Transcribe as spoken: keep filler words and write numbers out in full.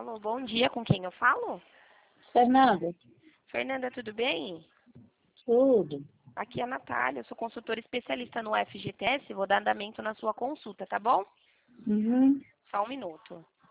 Alô, bom dia, com quem eu falo? Fernanda, Fernanda, tudo bem? tudo. Aqui é a Natália, eu sou consultora especialista no F G T S, vou dar andamento na sua consulta, tá bom? Uhum. Só um minuto.